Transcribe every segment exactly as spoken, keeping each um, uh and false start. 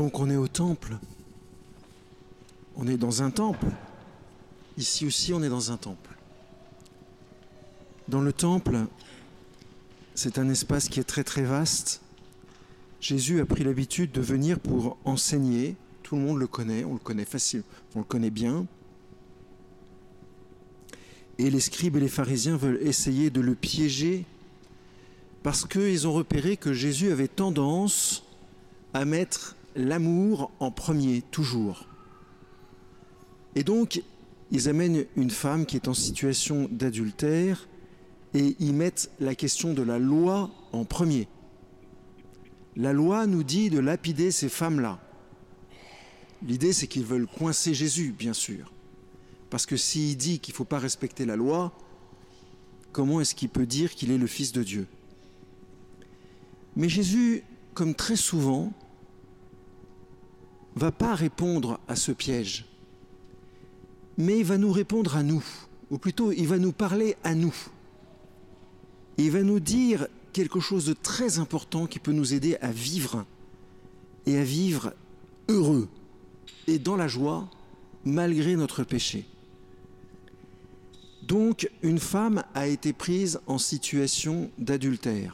Donc on est au temple. On est dans un temple. Ici aussi, on est dans un temple. Dans le temple, c'est un espace qui est très très vaste. Jésus a pris l'habitude de venir pour enseigner. Tout le monde le connaît, on le connaît facile, on le connaît bien. Et les scribes et les pharisiens veulent essayer de le piéger parce qu'ils ont repéré que Jésus avait tendance à mettre l'amour en premier, toujours. Et donc, ils amènent une femme qui est en situation d'adultère et ils mettent la question de la loi en premier. La loi nous dit de lapider ces femmes-là. L'idée, c'est qu'ils veulent coincer Jésus, bien sûr. Parce que s'il dit qu'il ne faut pas respecter la loi, comment est-ce qu'il peut dire qu'il est le Fils de Dieu ? Mais Jésus, comme très souvent, ne va pas répondre à ce piège. Mais il va nous répondre à nous. Ou plutôt, il va nous parler à nous. Et il va nous dire quelque chose de très important qui peut nous aider à vivre. Et à vivre heureux. Et dans la joie, malgré notre péché. Donc, une femme a été prise en situation d'adultère.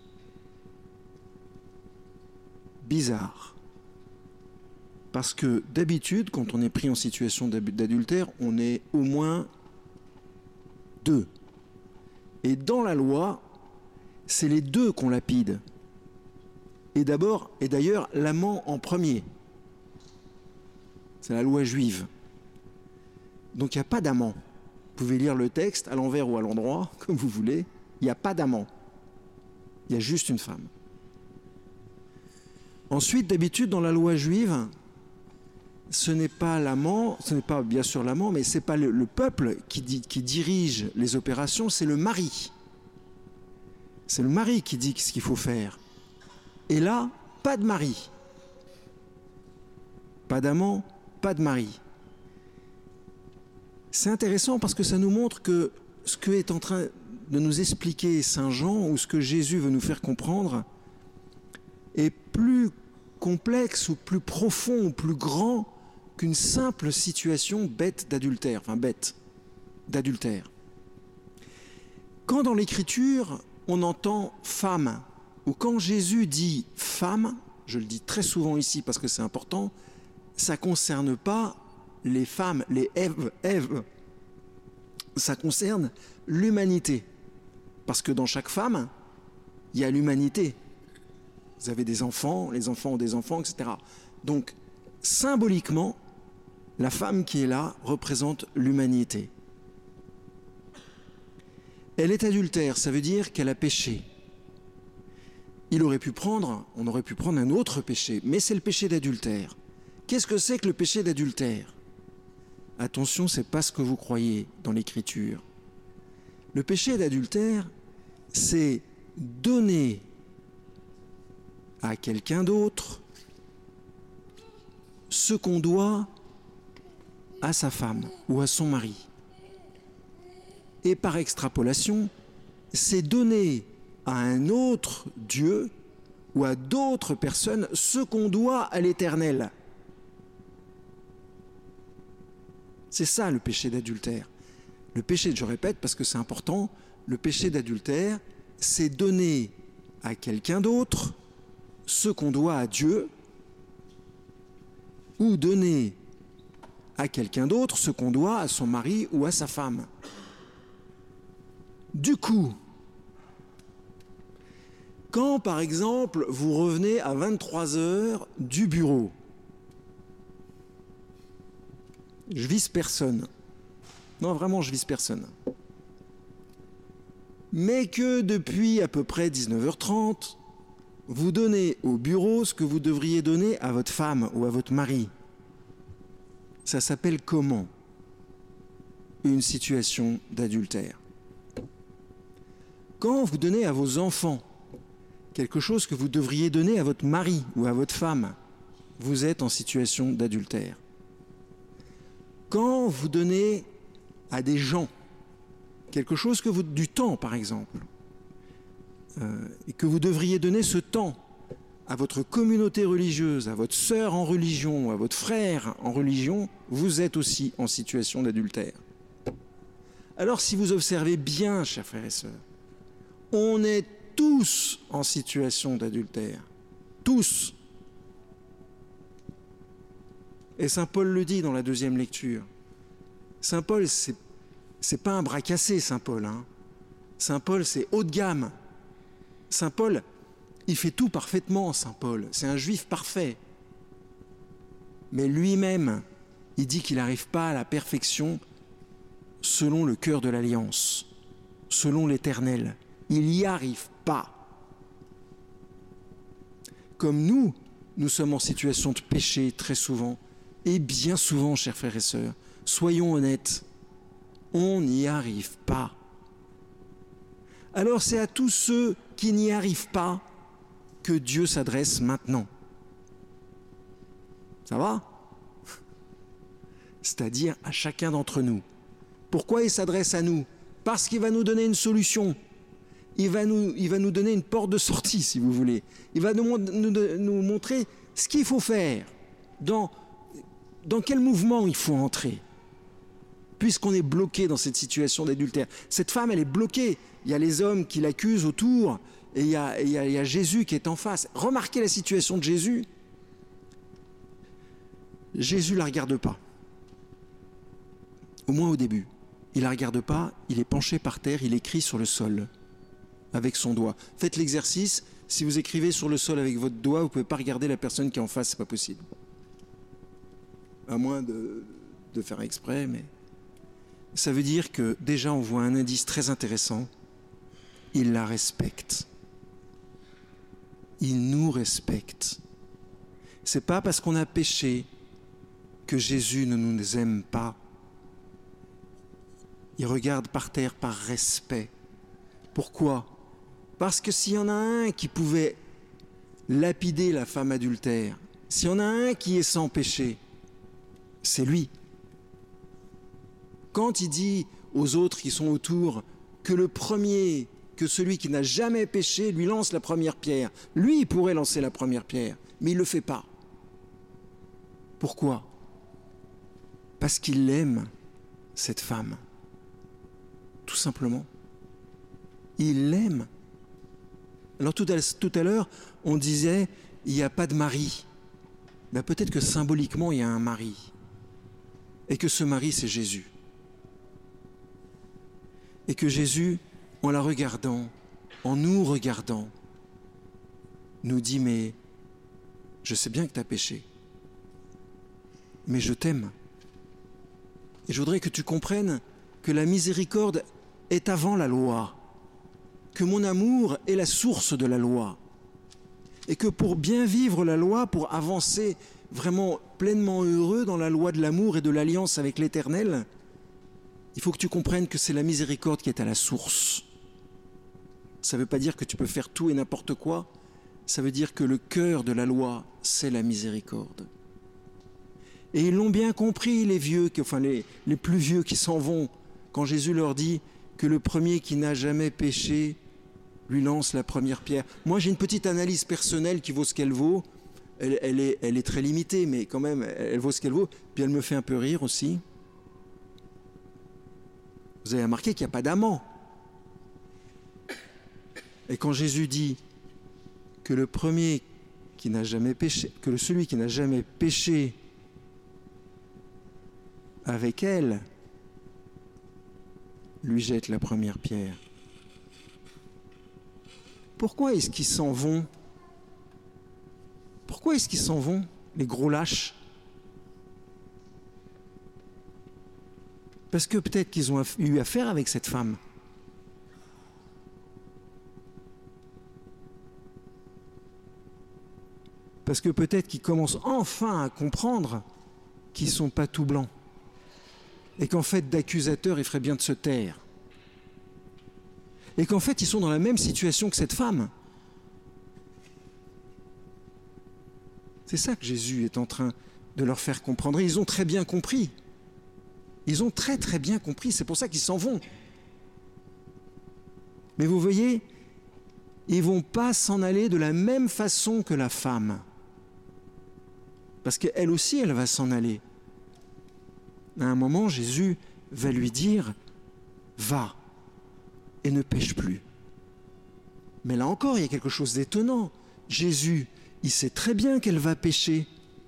Bizarre. Parce que d'habitude, quand on est pris en situation d'adultère, on est au moins deux. Et dans la loi, c'est les deux qu'on lapide. Et d'abord, et d'ailleurs, l'amant en premier. C'est la loi juive. Donc il n'y a pas d'amant. Vous pouvez lire le texte à l'envers ou à l'endroit, comme vous voulez. Il n'y a pas d'amant. Il y a juste une femme. Ensuite, d'habitude, dans la loi juive, ce n'est pas l'amant, ce n'est pas bien sûr l'amant, mais ce n'est pas le, le peuple qui, dit, qui dirige les opérations, c'est le mari. C'est le mari qui dit ce qu'il faut faire. Et là, pas de mari. Pas d'amant, pas de mari. C'est intéressant parce que ça nous montre que ce que est en train de nous expliquer Saint Jean, ou ce que Jésus veut nous faire comprendre, est plus complexe ou plus profond ou plus grand qu'une simple situation bête d'adultère, enfin bête d'adultère. Quand dans l'Écriture, on entend femme, ou quand Jésus dit femme, je le dis très souvent ici parce que c'est important, ça ne concerne pas les femmes, les Ève, Ève, ça concerne l'humanité. Parce que dans chaque femme, il y a l'humanité. Vous avez des enfants, les enfants ont des enfants, et cetera. Donc, symboliquement, la femme qui est là représente l'humanité. Elle est adultère, ça veut dire qu'elle a péché. Il aurait pu prendre, on aurait pu prendre un autre péché, mais c'est le péché d'adultère. Qu'est-ce que c'est que le péché d'adultère ? Attention, ce n'est pas ce que vous croyez dans l'Écriture. Le péché d'adultère, c'est donner à quelqu'un d'autre ce qu'on doit à sa femme ou à son mari. Et par extrapolation, c'est donner à un autre Dieu ou à d'autres personnes ce qu'on doit à l'Éternel. C'est ça le péché d'adultère. Le péché, je répète parce que c'est important, le péché d'adultère, c'est donner à quelqu'un d'autre ce qu'on doit à Dieu, ou donner à quelqu'un d'autre ce qu'on doit à son mari ou à sa femme. Du coup, quand par exemple vous revenez à vingt-trois heures du bureau, je vise personne. Non, vraiment, je vise personne. Mais que depuis à peu près dix-neuf heures trente, vous donnez au bureau ce que vous devriez donner à votre femme ou à votre mari. Ça s'appelle comment ? Une situation d'adultère. Quand vous donnez à vos enfants quelque chose que vous devriez donner à votre mari ou à votre femme, vous êtes en situation d'adultère. Quand vous donnez à des gens quelque chose que vous, du temps par exemple, euh, et que vous devriez donner ce temps à votre communauté religieuse, à votre sœur en religion, à votre frère en religion, vous êtes aussi en situation d'adultère. Alors si vous observez bien, chers frères et sœurs, on est tous en situation d'adultère. Tous. Et saint Paul le dit dans la deuxième lecture. Saint Paul, c'est, c'est pas un bras cassé, saint Paul. Hein. Saint Paul, c'est haut de gamme. Saint Paul, il fait tout parfaitement, saint Paul. C'est un juif parfait. Mais lui-même, il dit qu'il n'arrive pas à la perfection selon le cœur de l'Alliance, selon l'Éternel. Il n'y arrive pas. Comme nous, nous sommes en situation de péché très souvent, et bien souvent, chers frères et sœurs, soyons honnêtes, on n'y arrive pas. Alors c'est à tous ceux qui n'y arrivent pas que Dieu s'adresse maintenant. Ça va ? C'est-à-dire à chacun d'entre nous. Pourquoi il s'adresse à nous ? Parce qu'il va nous donner une solution. Il va nous, il va nous donner une porte de sortie, si vous voulez. Il va nous, nous, nous montrer ce qu'il faut faire, dans, dans quel mouvement il faut entrer, puisqu'on est bloqué dans cette situation d'adultère. Cette femme, elle est bloquée. Il y a les hommes qui l'accusent autour, et il y a, il y a, il y a Jésus qui est en face. Remarquez la situation de Jésus. Jésus ne la regarde pas. Au moins au début. Il ne la regarde pas, il est penché par terre, il écrit sur le sol avec son doigt. Faites l'exercice, si vous écrivez sur le sol avec votre doigt, vous ne pouvez pas regarder la personne qui est en face, ce n'est pas possible. À moins de, de faire exprès, mais... Ça veut dire que déjà on voit un indice très intéressant, il la respecte. Il nous respecte. C'est pas parce qu'on a péché que Jésus ne nous aime pas. Il regarde par terre par respect. Pourquoi ? Parce que s'il y en a un qui pouvait lapider la femme adultère, s'il y en a un qui est sans péché, c'est lui. Quand il dit aux autres qui sont autour que le premier, que celui qui n'a jamais péché lui lance la première pierre, lui il pourrait lancer la première pierre, mais il ne le fait pas. Pourquoi ? Parce qu'il aime cette femme. Tout simplement. Il l'aime. Alors tout à, tout à l'heure, on disait, il n'y a pas de mari. Ben, peut-être que symboliquement, il y a un mari. Et que ce mari, c'est Jésus. Et que Jésus, en la regardant, en nous regardant, nous dit, mais je sais bien que tu as péché, mais je t'aime. Et je voudrais que tu comprennes que la miséricorde est avant la loi, que mon amour est la source de la loi, et que pour bien vivre la loi, pour avancer vraiment pleinement heureux dans la loi de l'amour et de l'alliance avec l'Éternel, il faut que tu comprennes que c'est la miséricorde qui est à la source. Ça ne veut pas dire que tu peux faire tout et n'importe quoi, ça veut dire que le cœur de la loi, c'est la miséricorde. Et ils l'ont bien compris, les vieux, enfin les, les plus vieux qui s'en vont, quand Jésus leur dit que le premier qui n'a jamais péché lui lance la première pierre. Moi, j'ai une petite analyse personnelle qui vaut ce qu'elle vaut. Elle, elle, est, elle est très limitée, mais quand même, elle vaut ce qu'elle vaut. Puis elle me fait un peu rire aussi. Vous avez remarqué qu'il n'y a pas d'amant. Et quand Jésus dit que le premier qui n'a jamais péché, que celui qui n'a jamais péché avec elle, lui jette la première pierre. Pourquoi est-ce qu'ils s'en vont ? Pourquoi est-ce qu'ils s'en vont, les gros lâches ? Parce que peut-être qu'ils ont eu affaire avec cette femme. Parce que peut-être qu'ils commencent enfin à comprendre qu'ils ne sont pas tout blancs. Et qu'en fait, d'accusateurs, il ferait bien de se taire. Et qu'en fait, ils sont dans la même situation que cette femme. C'est ça que Jésus est en train de leur faire comprendre. Et ils ont très bien compris. Ils ont très très bien compris. C'est pour ça qu'ils s'en vont. Mais vous voyez, ils ne vont pas s'en aller de la même façon que la femme. Parce qu'elle aussi, elle va s'en aller. À un moment, Jésus va lui dire « Va et ne pêche plus ». Mais là encore, il y a quelque chose d'étonnant. Jésus, il sait très bien qu'elle va pécher.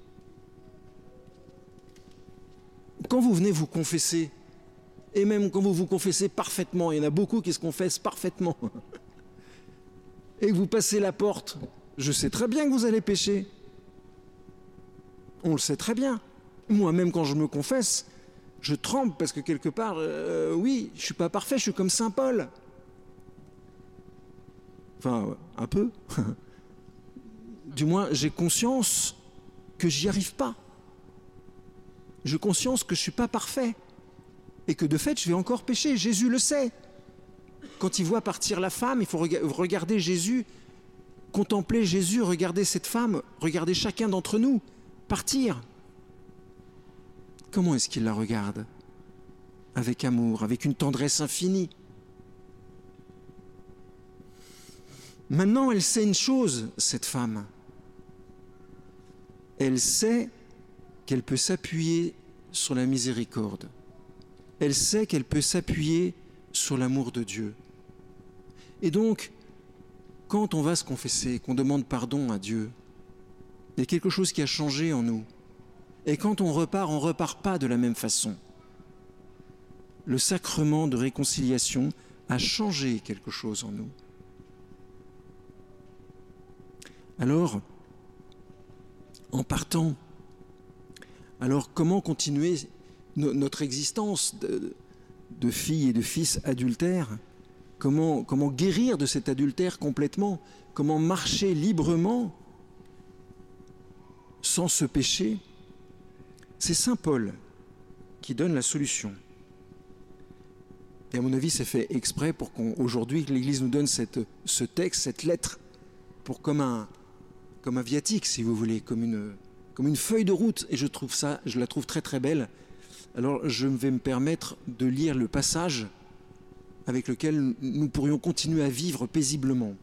Quand vous venez vous confesser, et même quand vous vous confessez parfaitement, il y en a beaucoup qui se confessent parfaitement, et que vous passez la porte, je sais très bien que vous allez pécher. On le sait très bien. Moi-même, quand je me confesse, je tremble parce que quelque part, euh, oui, je ne suis pas parfait, je suis comme Saint Paul. Enfin, un peu. Du moins, j'ai conscience que j'y arrive pas. J'ai conscience que je ne suis pas parfait. Et que de fait, je vais encore pécher. Jésus le sait. Quand il voit partir la femme, il faut regarder Jésus, contempler Jésus, regarder cette femme, regarder chacun d'entre nous partir. Comment est-ce qu'il la regarde? Avec amour, avec une tendresse infinie. Maintenant, elle sait une chose, cette femme. Elle sait qu'elle peut s'appuyer sur la miséricorde. Elle sait qu'elle peut s'appuyer sur l'amour de Dieu. Et donc, quand on va se confesser, qu'on demande pardon à Dieu, il y a quelque chose qui a changé en nous. Et quand on repart, on ne repart pas de la même façon. Le sacrement de réconciliation a changé quelque chose en nous. Alors, en partant, alors comment continuer no- notre existence de, de filles et de fils adultères? Comment, comment guérir de cet adultère complètement? Comment marcher librement sans ce péché? C'est saint Paul qui donne la solution. Et à mon avis, c'est fait exprès pour qu'aujourd'hui, l'Église nous donne cette, ce texte, cette lettre, pour comme un, comme un viatique, si vous voulez, comme une, comme une feuille de route. Et je trouve ça, je la trouve très très belle. Alors, je vais me permettre de lire le passage avec lequel nous pourrions continuer à vivre paisiblement.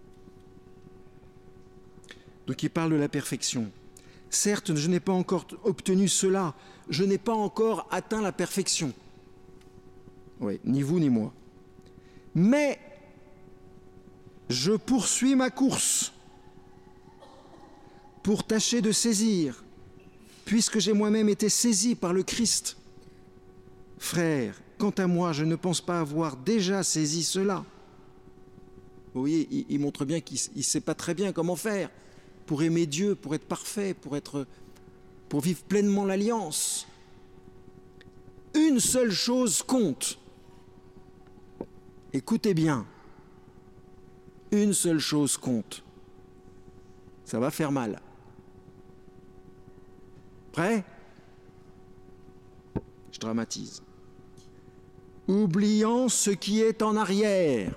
Donc, il parle de la perfection. Certes, je n'ai pas encore obtenu cela, je n'ai pas encore atteint la perfection. Oui, ni vous ni moi. Mais je poursuis ma course pour tâcher de saisir, puisque j'ai moi-même été saisi par le Christ. Frères, quant à moi, je ne pense pas avoir déjà saisi cela. Vous voyez, il, il montre bien qu'il ne sait pas très bien comment faire pour aimer Dieu, pour être parfait, pour, être, pour vivre pleinement l'alliance. Une seule chose compte. Écoutez bien. Une seule chose compte. Ça va faire mal. Prêt? Je dramatise. Oubliant ce qui est en arrière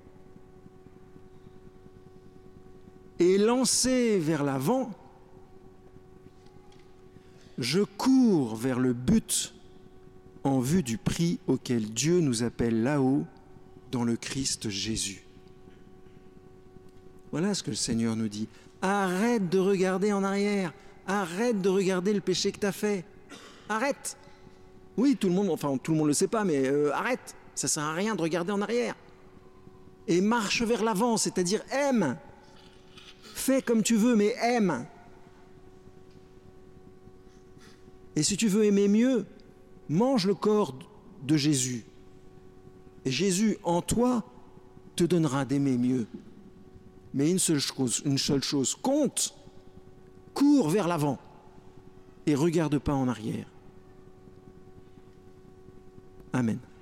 et lancé vers l'avant, je cours vers le but en vue du prix auquel Dieu nous appelle là-haut dans le Christ Jésus. Voilà ce que le Seigneur nous dit. Arrête de regarder en arrière. Arrête de regarder le péché que tu as fait. Arrête. Oui, tout le monde, enfin tout le monde ne le sait pas, mais euh, arrête. Ça ne sert à rien de regarder en arrière. Et marche vers l'avant, c'est-à-dire aime. Fais comme tu veux, mais aime. Et si tu veux aimer mieux, mange le corps de Jésus. Et Jésus, en toi, te donnera d'aimer mieux. Mais une seule chose, une seule chose compte. Cours vers l'avant et regarde pas en arrière. Amen.